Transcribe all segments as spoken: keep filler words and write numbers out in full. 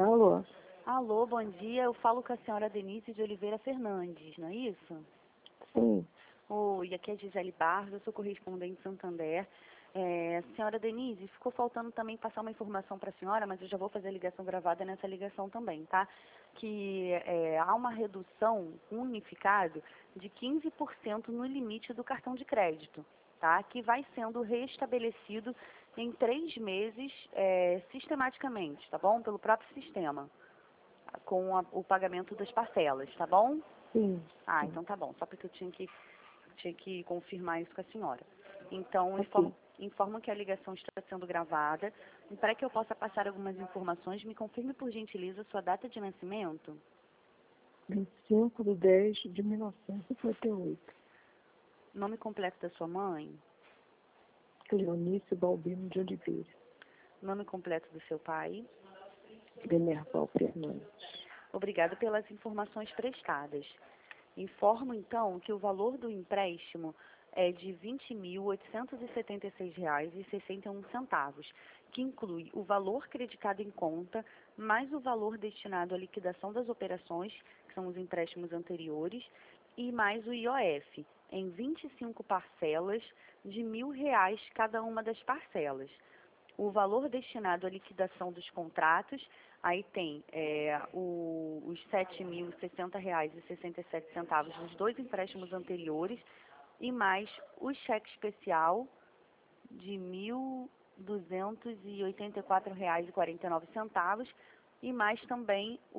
Alô? Alô, bom dia. Eu falo com a senhora Denise de Oliveira Fernandes, não é isso? Sim. Oi, aqui é a Gisele Barros, eu sou correspondente Santander. É, senhora Denise, ficou faltando também passar uma informação para a senhora, mas eu já vou fazer a ligação gravada nessa ligação também, tá? Que é, há uma redução, um unificado, de quinze por cento no limite do cartão de crédito, tá? Que vai sendo restabelecido em três meses é, sistematicamente, tá bom? Pelo próprio sistema, com a, o pagamento das parcelas, tá bom? Sim. Ah, Sim. então tá bom, só porque eu tinha que, tinha que confirmar isso com a senhora. Então, informo, Ok. informo que a ligação está sendo gravada. E para que eu possa passar algumas informações, me confirme por gentileza sua data de nascimento, vinte e cinco de dez de mil novecentos e cinquenta e oito. nome completo da sua mãe, Cleonice Balbino de Oliveira. nome completo do seu pai. Demerval Fernandes. Obrigada pelas informações prestadas. Informo, então, que o valor do empréstimo é de vinte mil oitocentos e setenta e seis reais e sessenta e um centavos, que inclui o valor creditado em conta, mais o valor destinado à liquidação das operações, que são os empréstimos anteriores, e mais o I O F, em vinte e cinco parcelas de mil reais cada uma das parcelas. O valor destinado à liquidação dos contratos, aí tem é, o, os sete mil e sessenta reais e sessenta e sete centavos dos dois empréstimos anteriores e mais o cheque especial de mil duzentos e oitenta e quatro reais e quarenta e nove centavos e mais também o,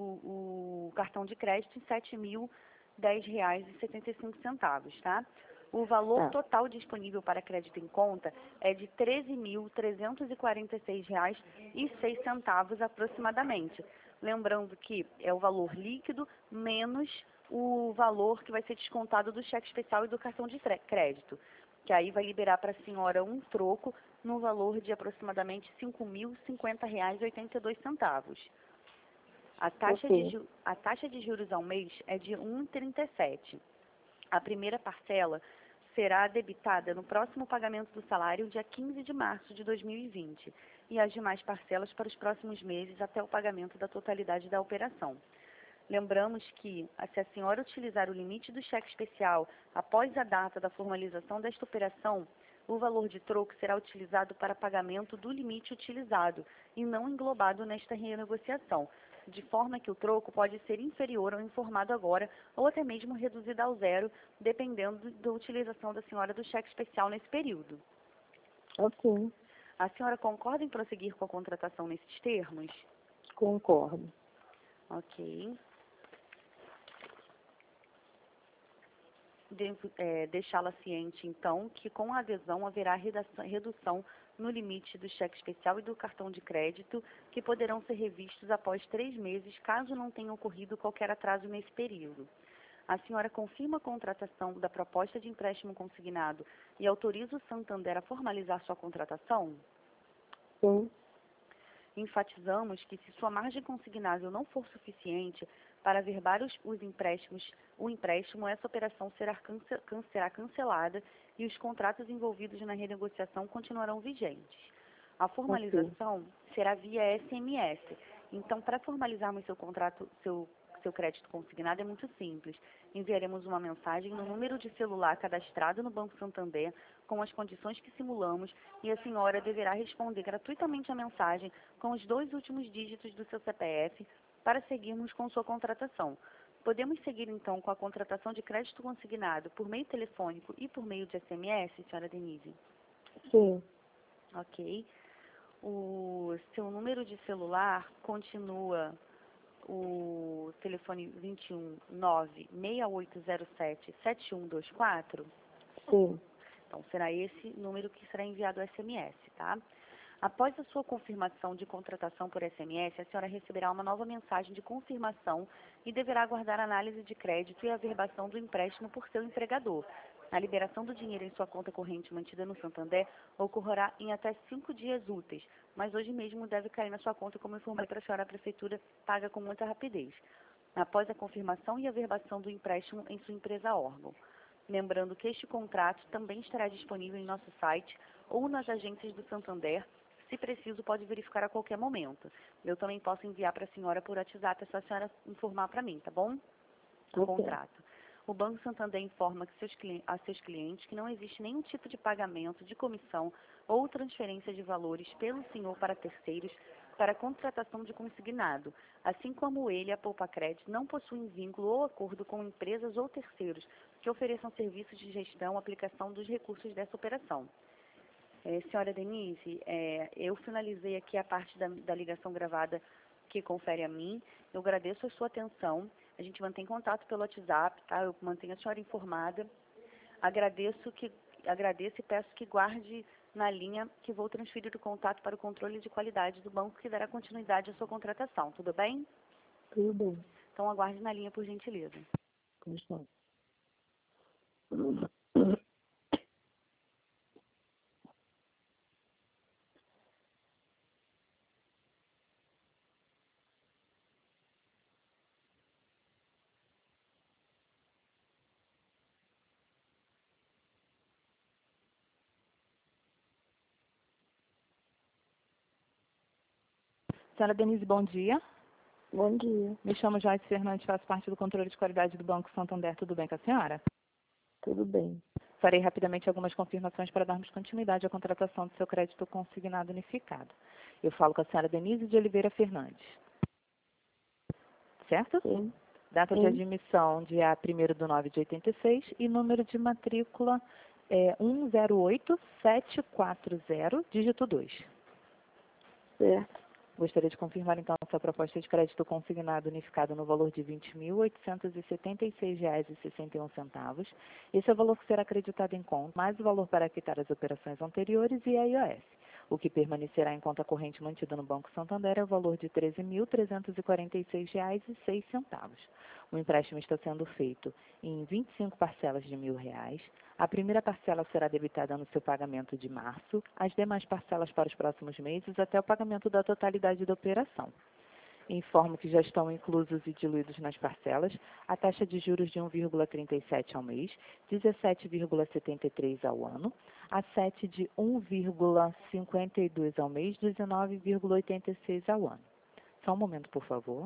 o, o cartão de crédito de sete mil e dez reais e setenta e cinco centavos, tá? O valor Tá. total disponível para crédito em conta é de treze mil trezentos e quarenta e seis reais e seis centavos aproximadamente. Lembrando que é o valor líquido menos o valor que vai ser descontado do cheque especial e do cartão de crédito, que aí vai liberar para a senhora um troco no valor de aproximadamente cinco mil e cinquenta reais e oitenta e dois centavos. A taxa, de, Ok. ju- a taxa de juros ao mês é de um vírgula trinta e sete. A primeira parcela será debitada no próximo pagamento do salário, dia quinze de março de dois mil e vinte, e as demais parcelas para os próximos meses até o pagamento da totalidade da operação. Lembramos que, se a senhora utilizar o limite do cheque especial após a data da formalização desta operação, o valor de troco será utilizado para pagamento do limite utilizado e não englobado nesta renegociação, de forma que o troco pode ser inferior ao informado agora ou até mesmo reduzido ao zero, dependendo da utilização da senhora do cheque especial nesse período. Ok. A senhora concorda em prosseguir com a contratação nesses termos? Concordo. Ok. Devo é, deixá-la ciente, então, que com a adesão haverá redação- redução no limite do cheque especial e do cartão de crédito, que poderão ser revistos após três meses, caso não tenha ocorrido qualquer atraso nesse período. A senhora confirma a contratação da proposta de empréstimo consignado e autoriza o Santander a formalizar sua contratação? Sim. Enfatizamos que, se sua margem consignável não for suficiente para averbar os, os empréstimos, o empréstimo, essa operação será, cance, can, será cancelada e os contratos envolvidos na renegociação continuarão vigentes. A Ok. formalização será via S M S. Então, para formalizarmos seu contrato, seu, seu crédito consignado, é muito simples. Enviaremos uma mensagem no número de celular cadastrado no Banco Santander com as condições que simulamos e a senhora deverá responder gratuitamente a mensagem com os dois últimos dígitos do seu C P F para seguirmos com sua contratação. Podemos seguir, então, com a contratação de crédito consignado por meio telefônico e por meio de S M S, senhora Denise? Sim. Ok. O seu número de celular continua o telefone vinte e um nove seis oito zero sete sete um dois quatro? Sim. Então, será esse número que será enviado o S M S, tá? Após a sua confirmação de contratação por S M S, a senhora receberá uma nova mensagem de confirmação e deverá aguardar a análise de crédito e a averbação do empréstimo por seu empregador. A liberação do dinheiro em sua conta corrente mantida no Santander ocorrerá em até cinco dias úteis, mas hoje mesmo deve cair na sua conta, como informei para a senhora, a Prefeitura paga com muita rapidez, após a confirmação e averbação do empréstimo em sua empresa órgão. Lembrando que este contrato também estará disponível em nosso site ou nas agências do Santander, se preciso, pode verificar a qualquer momento. Eu também posso enviar para a senhora por WhatsApp, é só a senhora informar para mim, tá bom? O Ok. contrato. O Banco Santander informa que seus clientes, a seus clientes que não existe nenhum tipo de pagamento, de comissão ou transferência de valores pelo senhor para terceiros para a contratação de consignado, assim como ele, a Poupa Crédito, não possuem vínculo ou acordo com empresas ou terceiros que ofereçam serviços de gestão, aplicação dos recursos dessa operação. É, senhora Denise, é, eu finalizei aqui a parte da, da ligação gravada que confere a mim. Eu agradeço a sua atenção. A gente mantém contato pelo WhatsApp, tá? Eu mantenho a senhora informada. Agradeço, que, agradeço e peço que guarde na linha que vou transferir o contato para o controle de qualidade do banco que dará continuidade à sua contratação. Tudo bem? Tudo bem. Então aguarde na linha, por gentileza. Pois não. Senhora Denise, bom dia. Bom dia. Me chamo Joyce Fernandes, faço parte do controle de qualidade do Banco Santander. Tudo bem com a senhora? Tudo bem. Farei rapidamente algumas confirmações para darmos continuidade à contratação do seu crédito consignado unificado. Eu falo com a senhora Denise de Oliveira Fernandes. Certo? Sim. Data Sim. de admissão, dia primeiro de nove de oitenta e seis, e número de matrícula é um zero oito sete quatro zero, dígito dois. Certo. Gostaria de confirmar, então, a sua proposta de crédito consignado unificado no valor de vinte mil oitocentos e setenta e seis reais e sessenta e um centavos. Esse é o valor que será acreditado em conta, mais o valor para quitar as operações anteriores e a I O S. O que permanecerá em conta corrente mantida no Banco Santander é o valor de treze mil trezentos e quarenta e seis reais e seis centavos. O empréstimo está sendo feito em vinte e cinco parcelas de mil reais. A primeira parcela será debitada no seu pagamento de março, as demais parcelas para os próximos meses até o pagamento da totalidade da operação. Informo que já estão inclusos e diluídos nas parcelas a taxa de juros de um vírgula trinta e sete ao mês, dezessete vírgula setenta e três ao ano, a sete de um vírgula cinquenta e dois ao mês, dezenove vírgula oitenta e seis ao ano. Só um momento, por favor.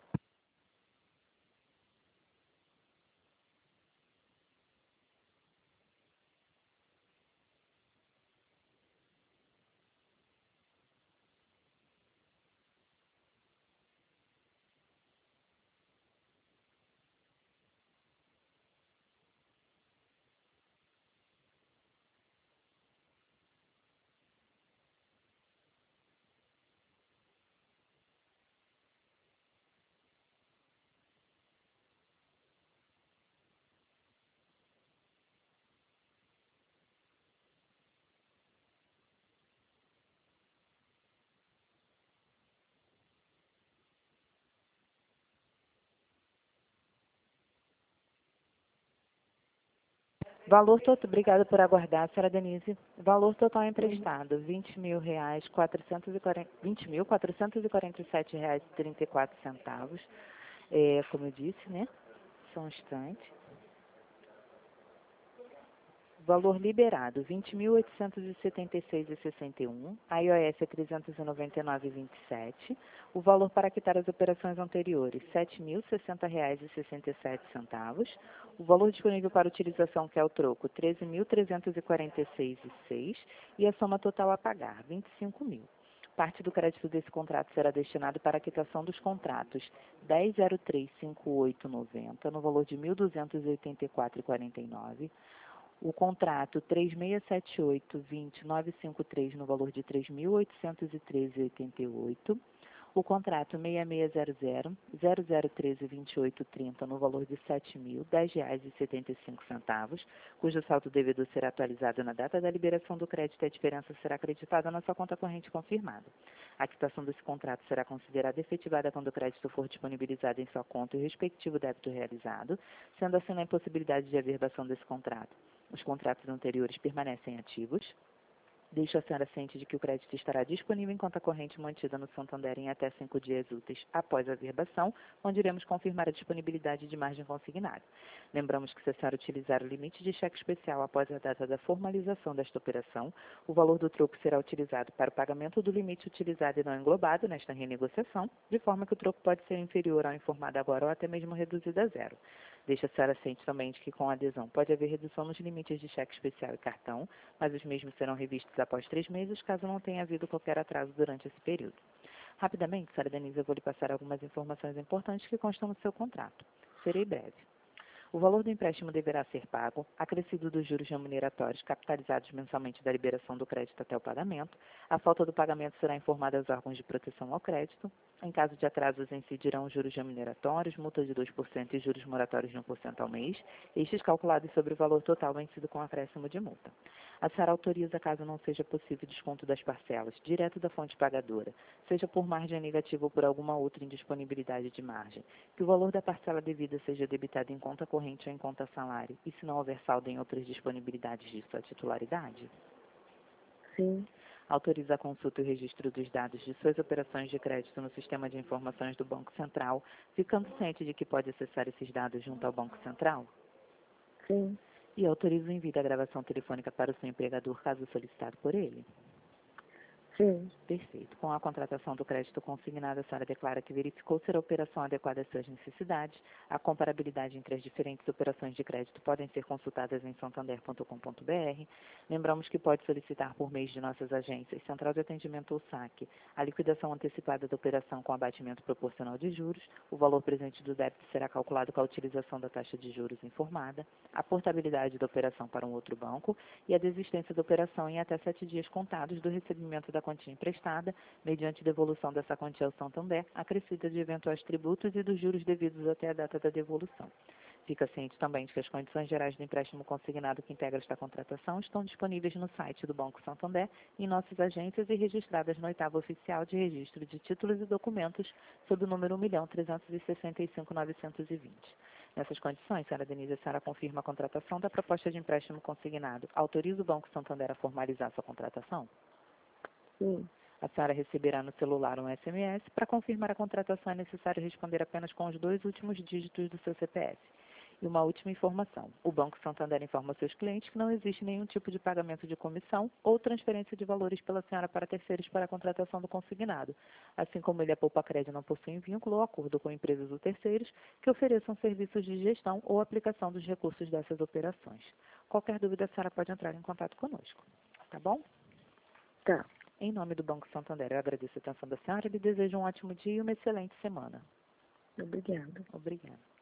Valor total, obrigada por aguardar, senhora Denise. Valor total emprestado, vinte mil reais, quatrocentos e quarenta, vinte mil quatrocentos e quarenta e sete reais e trinta e quatro centavos. É, como eu disse, né? Só um instante. Valor liberado, vinte mil oitocentos e setenta e seis reais e sessenta e um. A I O S é trezentos e noventa e nove reais e vinte e sete. O valor para quitar as operações anteriores, sete mil e sessenta reais e sessenta e sete centavos. O valor disponível para utilização, que é o troco, treze mil trezentos e quarenta e seis reais e seis. E a soma total a pagar, vinte e cinco mil. Parte do crédito desse contrato será destinado para a quitação dos contratos dez zero três cinquenta e oito noventa, no valor de mil duzentos e oitenta e quatro reais e quarenta e nove. O contrato três seis sete oito vinte nove cinco três no valor de três mil oitocentos e treze reais e oitenta e oito. O contrato seis seis zero zero zero zero treze vinte e oito trinta no valor de sete mil dez reais e setenta e cinco centavos, cujo saldo devedor será atualizado na data da liberação do crédito e a diferença será acreditada na sua conta corrente confirmada. A quitação desse contrato será considerada efetivada quando o crédito for disponibilizado em sua conta e o respectivo débito realizado, sendo assim na impossibilidade de averbação desse contrato. Os contratos anteriores permanecem ativos. Deixo a senhora ciente de que o crédito estará disponível em conta corrente mantida no Santander em até cinco dias úteis após a averbação, onde iremos confirmar a disponibilidade de margem consignada. Lembramos que se a senhora utilizar o limite de cheque especial após a data da formalização desta operação, o valor do troco será utilizado para o pagamento do limite utilizado e não englobado nesta renegociação, de forma que o troco pode ser inferior ao informado agora ou até mesmo reduzido a zero. Deixa a senhora ciente também de que com a adesão pode haver redução nos limites de cheque especial e cartão, mas os mesmos serão revistos após três meses, caso não tenha havido qualquer atraso durante esse período. Rapidamente, senhora Denise, eu vou lhe passar algumas informações importantes que constam no seu contrato. Serei breve. O valor do empréstimo deverá ser pago, acrescido dos juros remuneratórios capitalizados mensalmente da liberação do crédito até o pagamento. A falta do pagamento será informada aos órgãos de proteção ao crédito. Em caso de atrasos, incidirão os juros remuneratórios, multa de dois por cento e juros moratórios de um por cento ao mês, estes calculados sobre o valor total vencido com acréscimo de multa. A senhora autoriza, caso não seja possível desconto das parcelas, direto da fonte pagadora, seja por margem negativa ou por alguma outra indisponibilidade de margem, que o valor da parcela devida seja debitado em conta corrente ou em conta salário, e se não houver saldo em outras disponibilidades de sua titularidade? Sim. Autoriza a consulta e o registro dos dados de suas operações de crédito no sistema de informações do Banco Central, ficando ciente de que pode acessar esses dados junto ao Banco Central? Sim. E autoriza o envio da gravação telefônica para o seu empregador, caso solicitado por ele? Sim. Perfeito. Com a contratação do crédito consignado, a senhora declara que verificou ser a operação adequada às suas necessidades. A comparabilidade entre as diferentes operações de crédito podem ser consultadas em santander ponto com ponto br. Lembramos que pode solicitar por meio de nossas agências, Central de Atendimento ou saque, a liquidação antecipada da operação com abatimento proporcional de juros. O valor presente do débito será calculado com a utilização da taxa de juros informada, a portabilidade da operação para um outro banco e a desistência da operação em até sete dias contados do recebimento da quantia emprestada, mediante devolução dessa quantia ao Santander, acrescida de eventuais tributos e dos juros devidos até a data da devolução. Fica ciente também de que as condições gerais do empréstimo consignado que integra esta contratação estão disponíveis no site do Banco Santander, em nossas agências e registradas no oitavo oficial de registro de títulos e documentos, sob o número um milhão trezentos e sessenta e cinco mil novecentos e vinte. Nessas condições, senhora Denise, a senhora confirma a contratação da proposta de empréstimo consignado. Autoriza o Banco Santander a formalizar sua contratação? Sim. A senhora receberá no celular um S M S. Para confirmar a contratação, é necessário responder apenas com os dois últimos dígitos do seu C P F. E uma última informação. O Banco Santander informa seus clientes que não existe nenhum tipo de pagamento de comissão ou transferência de valores pela senhora para terceiros para a contratação do consignado, assim como ele, a Poupa Crédito, não possui vínculo ou acordo com empresas ou terceiros que ofereçam serviços de gestão ou aplicação dos recursos dessas operações. Qualquer dúvida, a senhora pode entrar em contato conosco. Tá bom? Tá. Em nome do Banco Santander, eu agradeço a atenção da senhora e lhe desejo um ótimo dia e uma excelente semana. Obrigada. Obrigada.